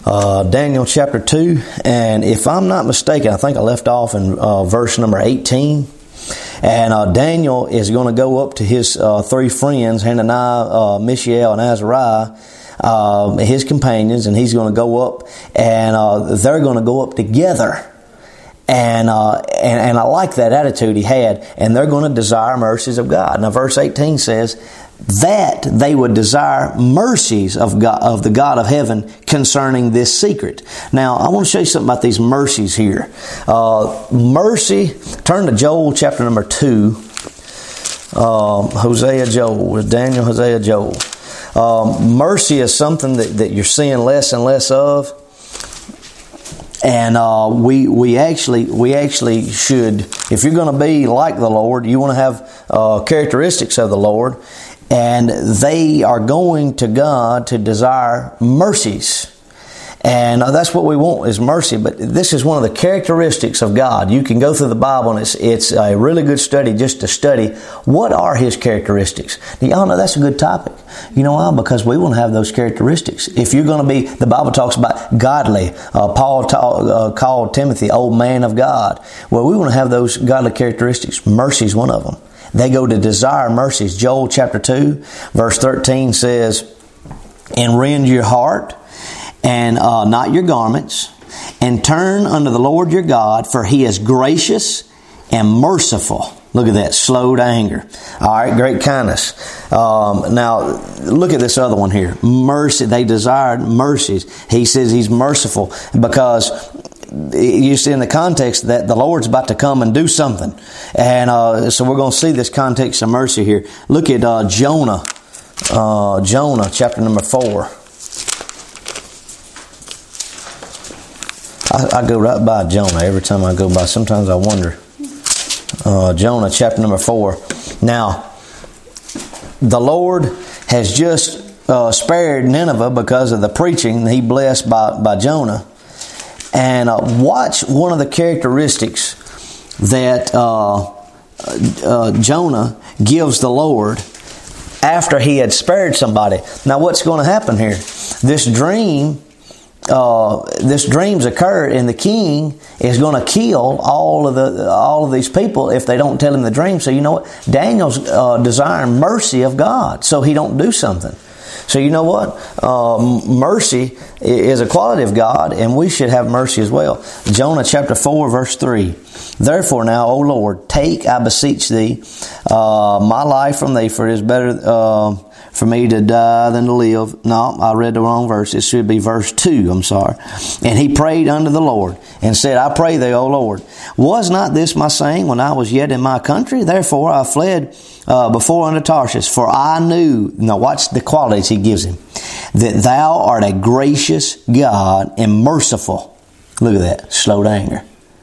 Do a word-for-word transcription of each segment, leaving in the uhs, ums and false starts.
uh, Daniel chapter two, and if I'm not mistaken, I think I left off in uh, verse number eighteen. And uh, Daniel is going to go up to his uh, three friends, Hananiah, uh, Mishael, and Azariah, uh, his companions, and he's going to go up, and uh, they're going to go up together. And, uh, and and I like that attitude he had. And they're going to desire mercies of God. Now, verse eighteen says that they would desire mercies of God, of the God of heaven, concerning this secret. Now, I want to show you something about these mercies here. Uh, mercy. Turn to Joel chapter number two. Uh, Hosea, Joel, Daniel, Hosea, Joel. Uh, mercy is something that, that you're seeing less and less of. And uh, we we actually we actually should, if you're going to be like the Lord, you want to have uh, characteristics of the Lord, and they are going to God to desire mercies. And uh, that's what we want, is mercy. But this is one of the characteristics of God. You can go through the Bible, and it's it's a really good study just to study what are His characteristics. Now, y'all know that's a good topic. You know why? Because we want to have those characteristics. If you're going to be, the Bible talks about godly. Uh, Paul ta- uh, called Timothy old man of God. Well, we want to have those godly characteristics. Mercy is one of them. They go to desire mercies. Joel chapter two, verse thirteen says, "And rend your heart, and uh, not your garments, and turn unto the Lord your God, for He is gracious and merciful." Look at that, slow to anger. All right, great kindness. Um, now, look at this other one here. Mercy, they desired mercies. He says He's merciful because you see in the context that the Lord's about to come and do something. And uh, so we're going to see this context of mercy here. Look at uh, Jonah, uh, Jonah chapter number four. I, I go right by Jonah every time I go by. Sometimes I wonder. Uh, Jonah chapter number four. Now, the Lord has just uh, spared Nineveh because of the preaching He blessed by, by Jonah. And uh, watch one of the characteristics that uh, uh, Jonah gives the Lord after he had spared somebody. Now, what's going to happen here? This dream... Uh, this dream's occurred, and the king is going to kill all of the all of these people if they don't tell him the dream. So you know what? Daniel's uh, desiring mercy of God, so he don't do something. So you know what? Uh, mercy is a quality of God, and we should have mercy as well. Jonah chapter four, verse three. "Therefore now, O Lord, take, I beseech Thee, uh, my life from Thee, for it is better uh, for me to die than to live." No, I read the wrong verse. It should be verse two. I'm sorry. "And he prayed unto the Lord, and said, I pray Thee, O Lord, was not this my saying when I was yet in my country? Therefore I fled uh, before unto Tarshish, for I knew," now watch the qualities he gives him, "that Thou art a gracious God and merciful." Look at that, slow to anger.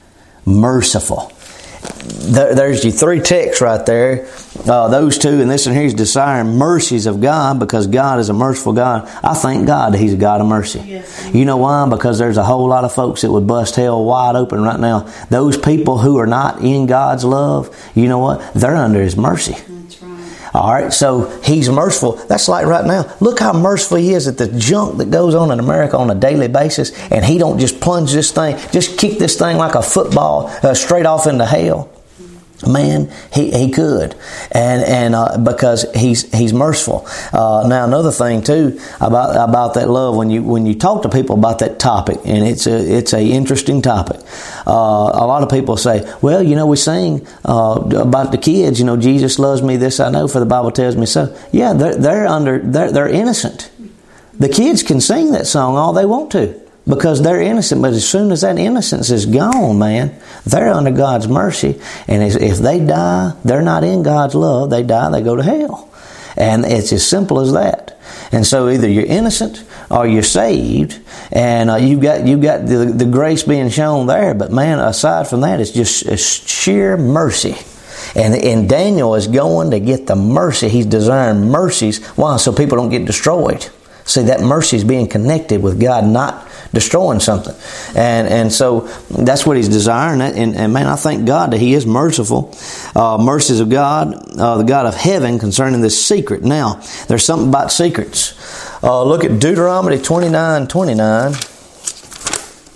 Merciful. There, there's your three texts right there. Uh, those two, and this one here is desiring mercies of God, because God is a merciful God. I thank God that He's a God of mercy. Yes. You know why? Because there's a whole lot of folks that would bust hell wide open right now. Those people who are not in God's love, you know what? They're under His mercy. That's right. All right, so He's merciful. That's like right now. Look how merciful He is at the junk that goes on in America on a daily basis, and He don't just plunge this thing, just kick this thing like a football uh, straight off into hell. Man, he, he could, and and uh, because he's he's merciful. Uh, now another thing too about about that love, when you when you talk to people about that topic, and it's a it's a interesting topic. Uh, a lot of people say, well, you know, we sing uh, about the kids. You know, Jesus loves me. This I know, for the Bible tells me so. Yeah, they're they're under they're they're innocent. The kids can sing that song all they want to, because they're innocent. But as soon as that innocence is gone, man, they're under God's mercy. And if they die, they're not in God's love. They die, they go to hell. And it's as simple as that. And so either you're innocent or you're saved, and uh, you've got you've got the, the grace being shown there. But man, aside from that, it's just it's sheer mercy. And, and Daniel is going to get the mercy. He's desiring mercies. Why? So people don't get destroyed. See, that mercy is being connected with God not destroying something. And and so that's what He's desiring. And, and man, I thank God that He is merciful. Uh, mercies of God, uh, the God of heaven, concerning this secret. Now, there's something about secrets. Uh, look at Deuteronomy twenty-nine twenty-nine.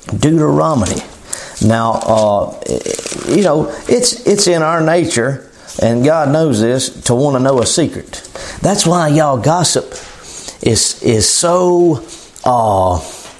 Deuteronomy. Now, uh, you know, it's it's in our nature, and God knows this, to want to know a secret. That's why, y'all, gossip is is so. Uh,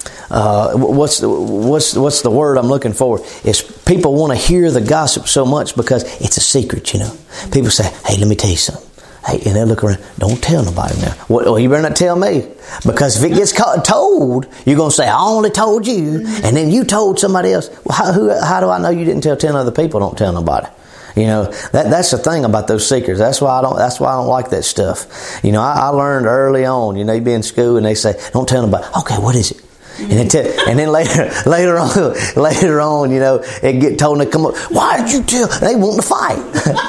uh, what's the what's what's the word I'm looking for? Is people want to hear the gossip so much because it's a secret. You know, people say, "Hey, let me tell you something." Hey, and they look around. Don't tell nobody now. Well, well, you better not tell me, because if it gets caught, told, you're going to say, "I only told you," and then you told somebody else. Well, how, who, how do I know you didn't tell ten other people? Don't tell nobody. You know, that that's the thing about those secrets. That's why I don't. That's why I don't like that stuff. You know, I, I learned early on. You know, you'd be in school and they say, "Don't tell nobody." Okay, what is it? And then, tell, and then later, later on, later on, you know, it get told and they come up. Why did you tell? They want to fight.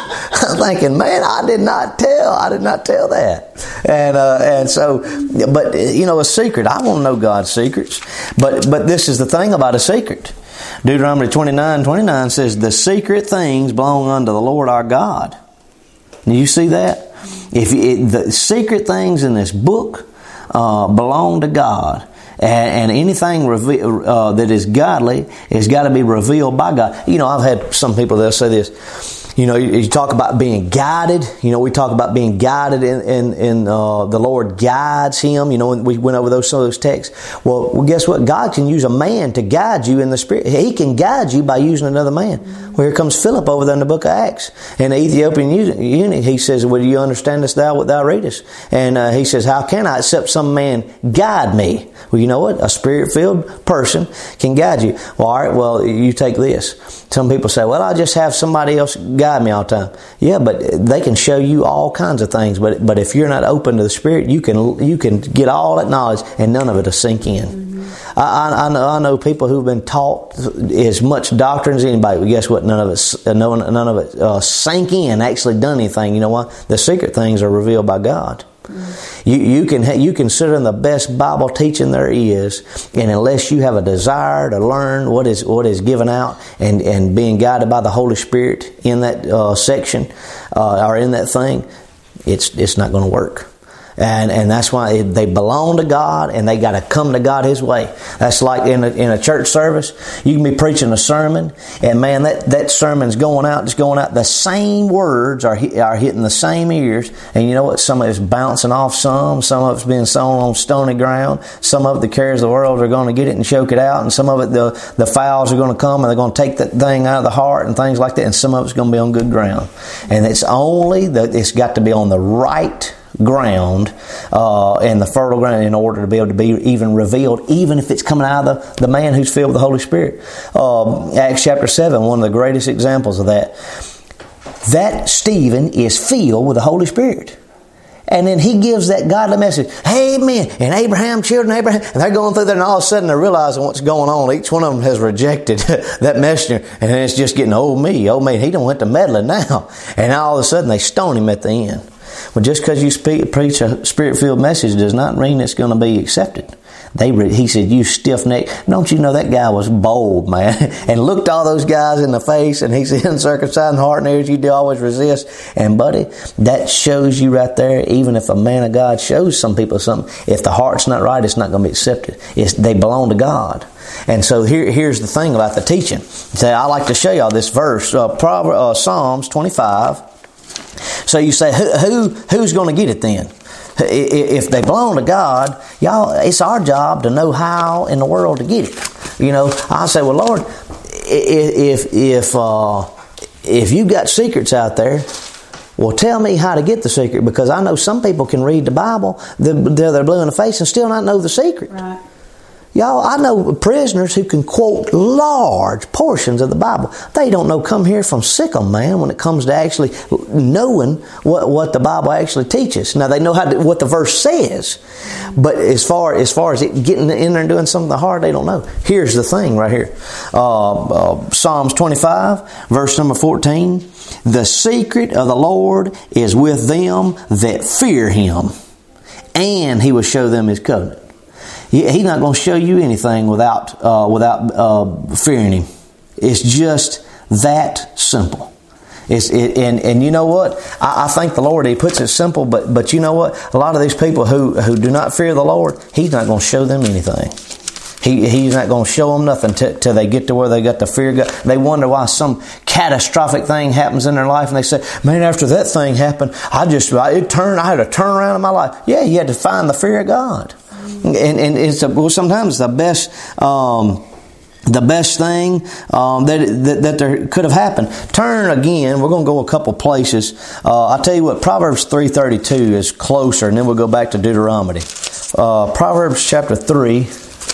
I'm thinking, man, I did not tell. I did not tell that. And uh, and so, but you know, a secret. I want to know God's secrets. But but this is the thing about a secret. Deuteronomy twenty-nine twenty-nine says, "The secret things belong unto the Lord our God." Do you see that? If it, the secret things in this book uh, belong to God. And, and anything reve- uh, that is godly has got to be revealed by God. You know, I've had some people that say this. You know, you, you talk about being guided. You know, we talk about being guided in, in, in uh, the Lord guides him. You know, and we went over those some of those texts. Well, well, guess what? God can use a man to guide you in the Spirit. He can guide you by using another man. Well, here comes Philip over there in the book of Acts. And the Ethiopian eunuch, he says, "Well, do you understand this thou what thou readest?" And uh, he says, "How can I except some man guide me?" Well, you know what? A Spirit-filled person can guide you. Well, all right, well, you take this. Some people say, "Well, I'll just have somebody else guide me all the time." Yeah, but they can show you all kinds of things. But but if you're not open to the Spirit, you can you can get all that knowledge and none of it will sink in. Mm-hmm. I, I, I, know, I know people who've been taught as much doctrine as anybody, but guess what? None of it, none, none of it uh, sank in, actually done anything. You know why? The secret things are revealed by God. Mm-hmm. You you can you can sit in the best Bible teaching there is, and unless you have a desire to learn what is what is given out and, and being guided by the Holy Spirit in that uh, section uh, or in that thing, it's it's not going to work. And and that's why they belong to God, and they got to come to God His way. That's like in a, in a church service. You can be preaching a sermon, and man, that, that sermon's going out, just going out. The same words are are hitting the same ears, and you know what? Some of it's bouncing off some. Some of it's being sown on stony ground. Some of it, the cares of the world are going to get it and choke it out, and some of it, the the fowls are going to come and they're going to take that thing out of the heart and things like that. And some of it's going to be on good ground, and it's only that it's got to be on the right ground uh, and the fertile ground in order to be able to be even revealed, even if it's coming out of the, the man who's filled with the Holy Spirit. Um, Acts chapter seven, one of the greatest examples of that. That Stephen is filled with the Holy Spirit. And then he gives that godly message, "Amen," and Abraham, children of Abraham, and they're going through there, and all of a sudden they're realizing what's going on. Each one of them has rejected that messenger, and then it's just getting, "Oh me, oh me, he done went to meddling now." And all of a sudden they stone him at the end. Well, just because you speak, preach a Spirit-filled message does not mean it's going to be accepted. They, he said, "You stiff-necked." Don't you know that guy was bold, man, and looked all those guys in the face, and he said, "Uncircumcised in heart and ears, you do always resist." And buddy, that shows you right there, even if a man of God shows some people something, if the heart's not right, it's not going to be accepted. It's, they belong to God. And so here, here's the thing about the teaching. So I like to show y'all this verse, uh, Proverbs, uh, Psalms twenty-five. So you say, who, who who's going to get it then? If they belong to God, y'all, it's our job to know how in the world to get it. You know, I say, well, Lord, if if uh, if you got secrets out there, well, tell me how to get the secret, because I know some people can read the Bible, they're, they're blue in the face, and still not know the secret. Right. Y'all, I know prisoners who can quote large portions of the Bible. They don't know come here from Sikkim, man, when it comes to actually knowing what, what the Bible actually teaches. Now, they know how to, what the verse says, but as far as far as it getting in there and doing something hard, they don't know. Here's the thing right here. Uh, uh, Psalms twenty-five, verse number fourteen. "The secret of the Lord is with them that fear Him, and He will show them His covenant." He's not going to show you anything without uh, without uh, fearing Him. It's just that simple. It's it, and and you know what? I, I thank the Lord He puts it simple. But but you know what? A lot of these people who who do not fear the Lord, He's not going to show them anything. He, he's not going to show them nothing t- till they get to where they got the fear of God. They wonder why some catastrophic thing happens in their life, and they say, man, after that thing happened, I just, it turned, I had a turnaround in my life. Yeah, you had to find the fear of God. And, and it's a, well, sometimes the best, um, the best thing um, that, that that there could have happened. Turn again. We're going to go a couple places. Uh, I'll tell you what, Proverbs three thirty-two is closer, and then we'll go back to Deuteronomy. Uh, Proverbs chapter three.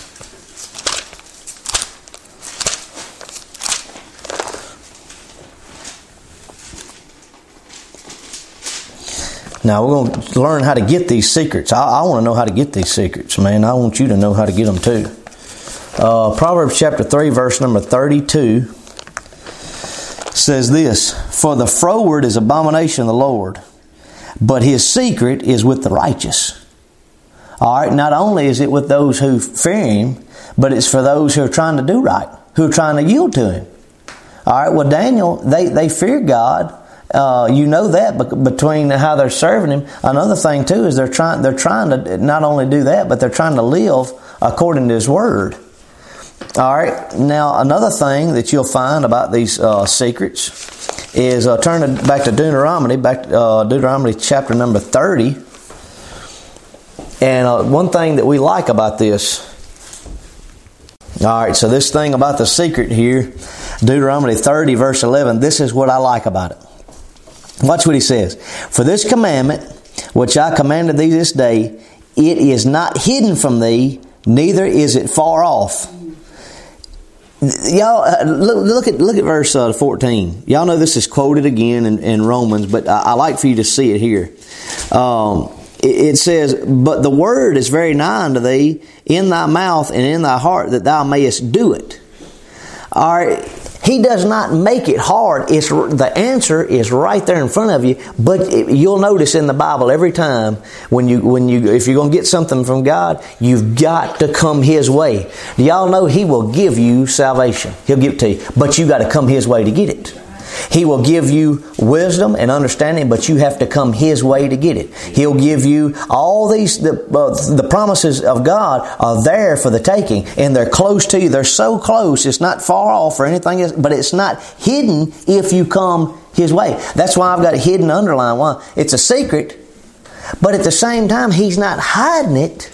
Now, we're going to learn how to get these secrets. I, I want to know how to get these secrets, man. I want you to know how to get them too. Uh, Proverbs chapter three, verse number thirty-two says this, for the froward is abomination of the Lord, but his secret is with the righteous. All right, not only is it with those who fear Him, but it's for those who are trying to do right, who are trying to yield to Him. All right, well, Daniel, they, they fear God. Uh, you know that between how they're serving Him. Another thing too is they're trying they're trying to not only do that, but they're trying to live according to His Word. All right. Now, another thing that you'll find about these uh, secrets is uh, turn back to Deuteronomy, back uh, Deuteronomy chapter number thirty. And uh, one thing that we like about this, all right, so this thing about the secret here, Deuteronomy thirty, verse eleven, this is what I like about it. Watch what he says. For this commandment, which I commanded thee this day, it is not hidden from thee, neither is it far off. Y'all, uh, look, look at look at verse uh, fourteen. Y'all know this is quoted again in, in Romans, but I, I like for you to see it here. Um, it, it says, but the word is very nigh unto thee, in thy mouth and in thy heart, that thou mayest do it. All right. He does not make it hard. It's the answer is right there in front of you. But it, you'll notice in the Bible every time when you when you if you're going to get something from God, you've got to come His way. Do y'all know He will give you salvation? He'll give it to you, but you got to come His way to get it. He will give you wisdom and understanding, but you have to come His way to get it. He'll give you all these, the, uh, the promises of God are there for the taking, and they're close to you. They're so close, it's not far off or anything else, but it's not hidden if you come His way. That's why I've got a hidden underline. Why? It's a secret, but at the same time, He's not hiding it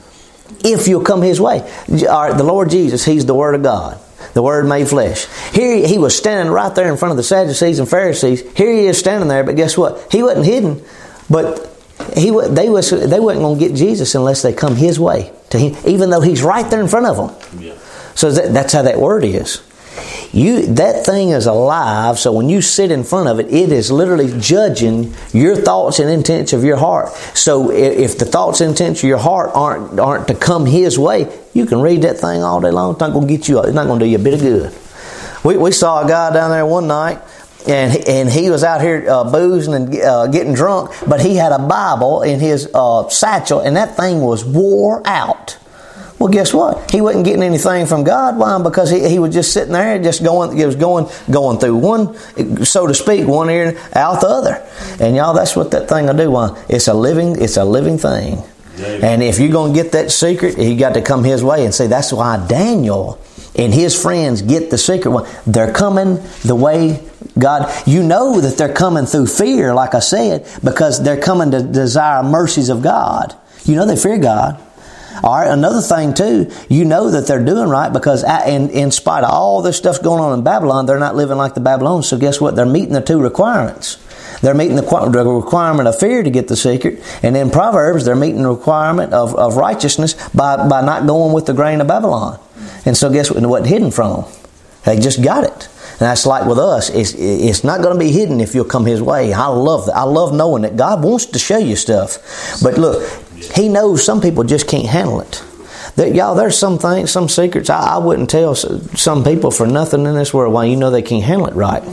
if you'll come His way. All right, the Lord Jesus, He's the Word of God. The Word made flesh. Here He was standing right there in front of the Sadducees and Pharisees. Here He is standing there, but guess what? He wasn't hidden. But he they was they wasn't going to get Jesus unless they come His way to Him, even though He's right there in front of them. Yeah. So that, that's how that Word is. You that thing is alive. So when you sit in front of it, it is literally judging your thoughts and intents of your heart. So if the thoughts and intents of your heart aren't aren't to come His way, you can read that thing all day long. It's not going to get you. It's not going to do you a bit of good. We we saw a guy down there one night, and and he was out here uh, boozing and uh, getting drunk, but he had a Bible in his uh, satchel, and that thing was wore out. Well, guess what? He wasn't getting anything from God. Why? Because he, he was just sitting there, just going. He was going going through one, so to speak, one ear out the other. And y'all, that's what that thing will do. Why? It's a living. It's a living thing. Amen. And if you're going to get that secret, you got to come His way. And see, that's why Daniel and his friends get the secret one. They're coming the way God. You know that they're coming through fear, like I said, because they're coming to desire mercies of God. You know they fear God. All right, another thing too, you know that they're doing right because in, in spite of all this stuff going on in Babylon, they're not living like the Babylonians. So guess what? They're meeting the two requirements. They're meeting the, the requirement of fear to get the secret. And in Proverbs, they're meeting the requirement of, of righteousness by, by not going with the grain of Babylon. And so guess what? It wasn't hidden from them. They just got it. And that's like with us. It's, it's not going to be hidden if you'll come His way. I love that. I love knowing that God wants to show you stuff. But look, He knows some people just can't handle it. That, y'all, there's some things, some secrets I, I wouldn't tell some people for nothing in this world. Why? You know they can't handle it right.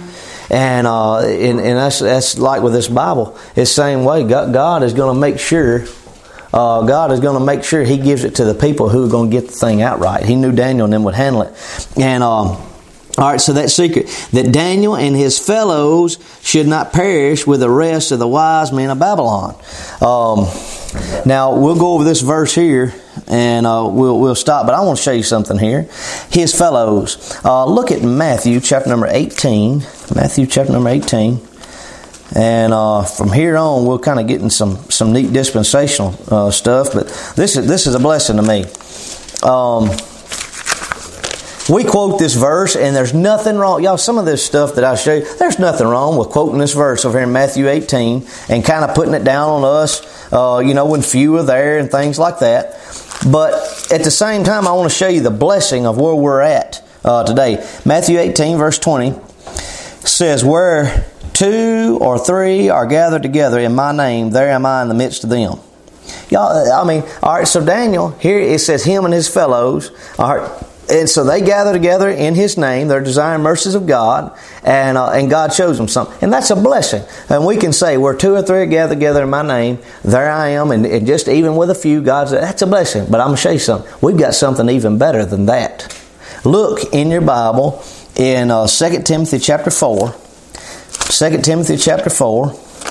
And uh, and, and that's that's like with this Bible. It's the same way. God, God is going to make sure. Uh, God is going to make sure He gives it to the people who are going to get the thing out right. He knew Daniel and them would handle it. And um, all right, so that secret that Daniel and his fellows should not perish with the rest of the wise men of Babylon. Um, now we'll go over this verse here and uh, we'll we'll stop. But I want to show you something here. His fellows. Uh, look at Matthew chapter number eighteen. Matthew chapter number eighteen. And uh, from here on, we'll kind of get in some, some neat dispensational uh, stuff. But this is this is a blessing to me. Um, we quote this verse, and there's nothing wrong. Y'all, some of this stuff that I show you, there's nothing wrong with quoting this verse over here in Matthew eighteen and kind of putting it down on us, uh, you know, when few are there and things like that. But at the same time, I want to show you the blessing of where we're at uh, today. Matthew eighteen, verse twenty says, where two or three are gathered together in my name, there am I in the midst of them. Y'all, I mean, all right, so Daniel, here it says him and his fellows, all right, and so they gather together in his name. They're desiring mercies of God, and uh, and God shows them something. And that's a blessing. And we can say, where two or three are gathered together in my name, there I am. And, and just even with a few, God's, that's a blessing. But I'm going to show you something. We've got something even better than that. Look in your Bible in uh, Second Timothy chapter four. Second Timothy chapter four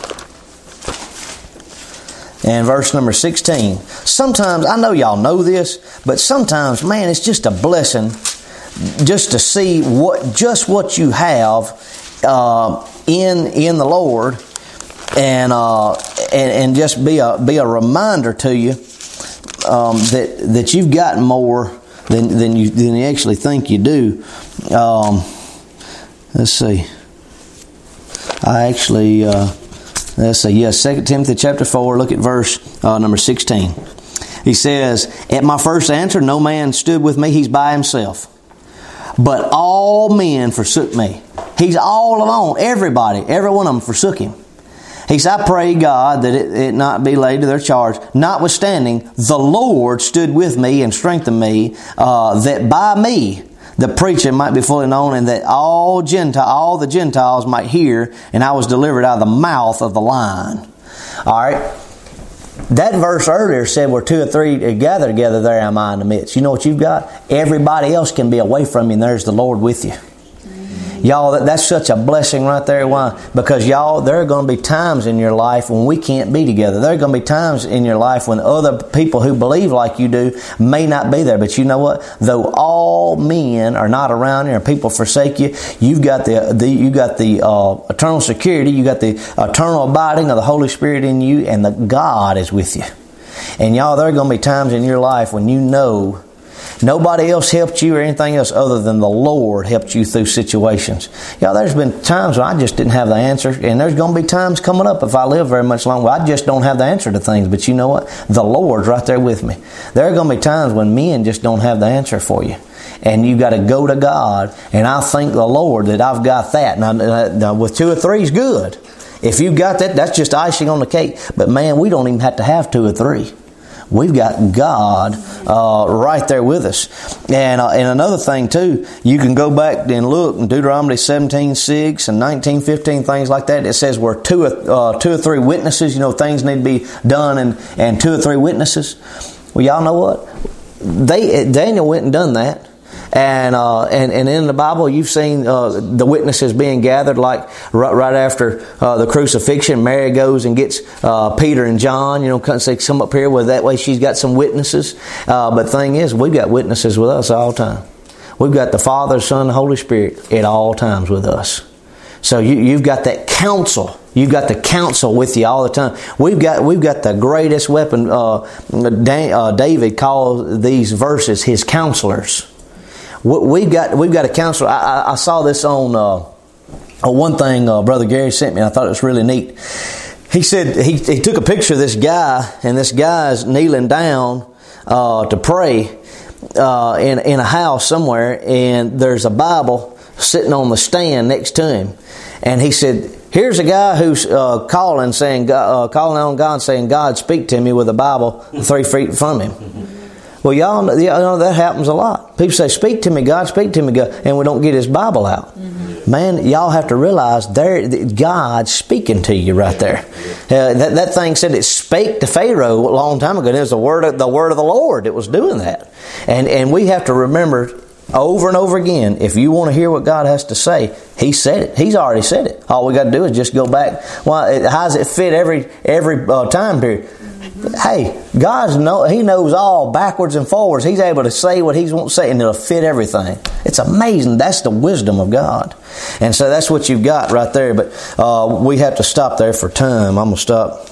and verse number sixteen. Sometimes, I know y'all know this, but sometimes, man, it's just a blessing just to see what just what you have uh, in in the Lord, and uh, and and just be a be a reminder to you um, that that you've got more than than you than you actually think you do. Um, let's see. I actually, uh, let's see, yes, Second Timothy chapter four, look at verse uh, number sixteen. He says, at my first answer, no man stood with me, he's by himself. But all men forsook me. He's all alone, everybody, every one of them forsook him. He said, I pray God that it, it not be laid to their charge. Notwithstanding, the Lord stood with me and strengthened me, uh, that by me the preaching might be fully known, and that all Gentile, all the Gentiles might hear, and I was delivered out of the mouth of the lion. All right. That verse earlier said, where two or three gather together, there am I in the midst. You know what you've got? Everybody else can be away from you, and there's the Lord with you. Y'all, that, that's such a blessing right there. Why? Because y'all, there are going to be times in your life when we can't be together. There are going to be times in your life when other people who believe like you do may not be there. But you know what? Though all men are not around here and people forsake you, you've got the, the you got the uh, eternal security, you got the eternal abiding of the Holy Spirit in you, and the God is with you. And y'all, there are going to be times in your life when you know nobody else helped you or anything else other than the Lord helped you through situations. Y'all, there's been times when I just didn't have the answer, and there's going to be times coming up if I live very much longer where I just don't have the answer to things. But you know what? The Lord's right there with me. There are going to be times when men just don't have the answer for you. And you got to go to God, and I thank the Lord that I've got that. Now, now with two or three is good. If you've got that, that's just icing on the cake. But man, we don't even have to have two or three. We've got God uh, right there with us. And uh, and another thing too, you can go back and look in Deuteronomy seventeen six and nineteen fifteen, things like that. It says where two or, uh, two or three witnesses, you know, things need to be done, and, and two or three witnesses. Well, y'all know what? They Daniel went and done that. And, uh, and and in the Bible, you've seen uh, the witnesses being gathered, like right, right after uh, the crucifixion. Mary goes and gets uh, Peter and John. You know, come up here with that way. She's got some witnesses. Uh, but the thing is, we've got witnesses with us all the time. We've got the Father, Son, the Holy Spirit at all times with us. So you, you've got that counsel. You've got the counsel with you all the time. We've got we've got the greatest weapon. Uh, Dan, uh, David calls these verses his counselors. We've got we've got a counselor. I, I, I saw this on uh, one thing uh, Brother Gary sent me. I thought it was really neat. He said he, he took a picture of this guy, and this guy's kneeling down uh, to pray uh, in in a house somewhere, and there's a Bible sitting on the stand next to him. And he said, "Here's a guy who's uh, calling, saying, uh, calling on God, saying, God, speak to me," with a Bible three feet from him. Well, y'all know that happens a lot. People say, "Speak to me, God, speak to me, God," and we don't get His Bible out. Mm-hmm. Man, y'all have to realize there, God's speaking to you right there. Uh, that, that thing said it spake to Pharaoh a long time ago. It was the word of the word of the Lord that was doing that. And and we have to remember over and over again, if you want to hear what God has to say, He said it. He's already said it. All we got to do is just go back. Well, how does it fit every every uh, time period? Hey, God know He knows all backwards and forwards. He's able to say what He wants to say, and it'll fit everything. It's amazing. That's the wisdom of God. And so that's what you've got right there. But uh, we have to stop there for time. I'm going to stop